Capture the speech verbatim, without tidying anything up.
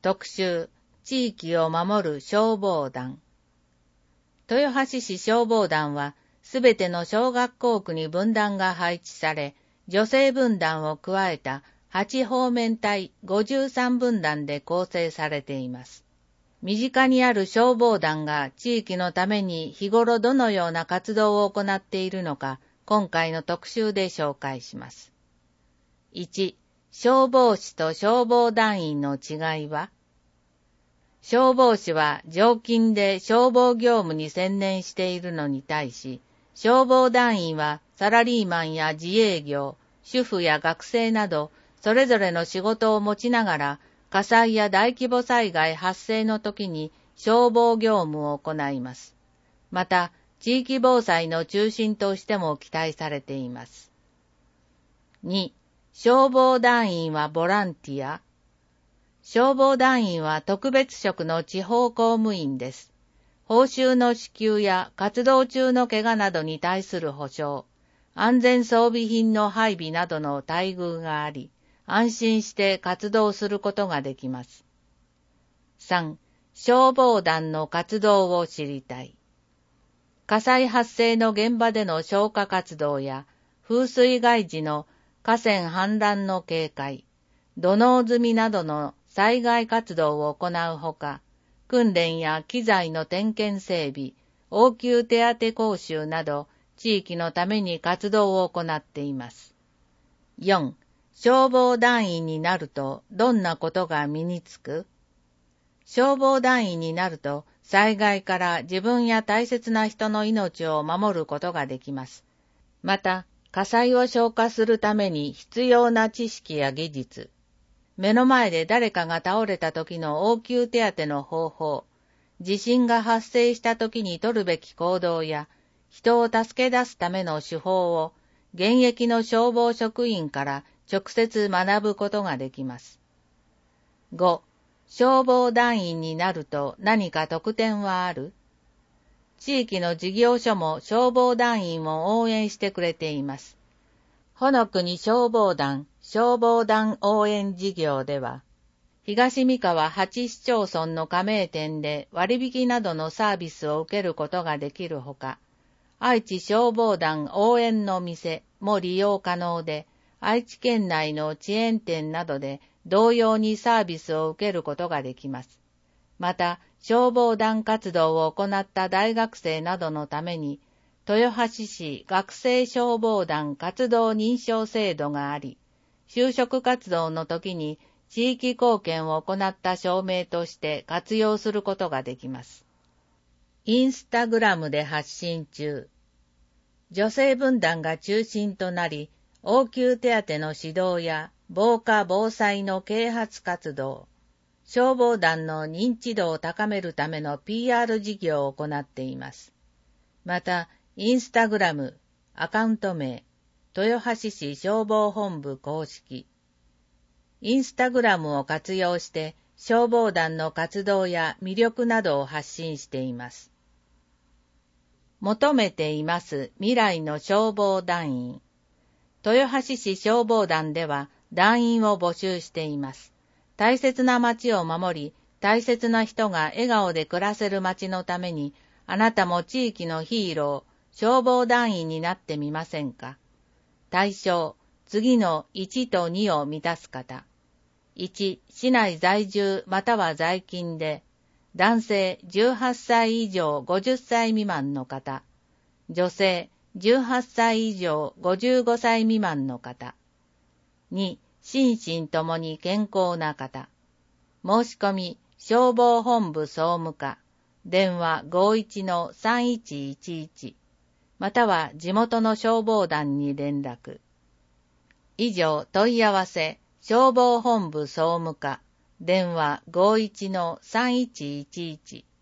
特集、地域を守る消防団。豊橋市消防団は、すべての小学校区に分団が配置され、女性分団を加えたはち方面隊ごじゅうさん分団で構成されています。身近にある消防団が地域のために日頃どのような活動を行っているのか、今回の特集で紹介します。いち、消防士と消防団員の違いは？消防士は常勤で消防業務に専念しているのに対し、消防団員はサラリーマンや自営業、主婦や学生など、それぞれの仕事を持ちながら、火災や大規模災害発生の時に消防業務を行います。また、地域防災の中心としても期待されています。に、消防団員はボランティア。消防団員は特別職の地方公務員です。報酬の支給や活動中の怪我などに対する保障、安全装備品の配備などの待遇があり、安心して活動することができます。さん、消防団の活動を知りたい。火災発生の現場での消火活動や、風水害時の河川氾濫の警戒、土のう積みなどの災害活動を行うほか、訓練や機材の点検整備、応急手当講習など、地域のために活動を行っています。よん、消防団員になるとどんなことが身につく？消防団員になると、災害から自分や大切な人の命を守ることができます。また、火災を消火するために必要な知識や技術、目の前で誰かが倒れた時の応急手当の方法、地震が発生した時に取るべき行動や、人を助け出すための手法を、現役の消防職員から直接学ぶことができます。ご、消防団員になると何か特典はある？地域の事業所も消防団員を応援してくれています。ほのくに消防団、消防団応援事業では、東三河はち市町村の加盟店で割引などのサービスを受けることができるほか、愛知消防団応援の店も利用可能で、愛知県内のチェーン店などで同様にサービスを受けることができます。また、消防団活動を行った大学生などのために、豊橋市学生消防団活動認証制度があり、就職活動の時に地域貢献を行った証明として活用することができます。インスタグラムで発信中。女性分団が中心となり、応急手当の指導や防火防災の啓発活動、消防団の認知度を高めるための ピーアール 事業を行っています。また、インスタグラム、アカウント名、豊橋市消防本部公式。インスタグラムを活用して消防団の活動や魅力などを発信しています。求めています未来の消防団員。豊橋市消防団では団員を募集しています。大切な街を守り、大切な人が笑顔で暮らせる街のために、あなたも地域のヒーロー、消防団員になってみませんか？対象、次のいちとにを満たす方。いち、市内在住または在勤で、男性じゅうはっさい以上ごじゅっさい未満の方、女性じゅうはっさい以上ごじゅうごさい未満の方。に、心身ともに健康な方。申し込み、消防本部総務課、電話 ごいちのさんいちいちいち、または地元の消防団に連絡。以上、問い合わせ、消防本部総務課、電話 ごいちのさんいちいちいち。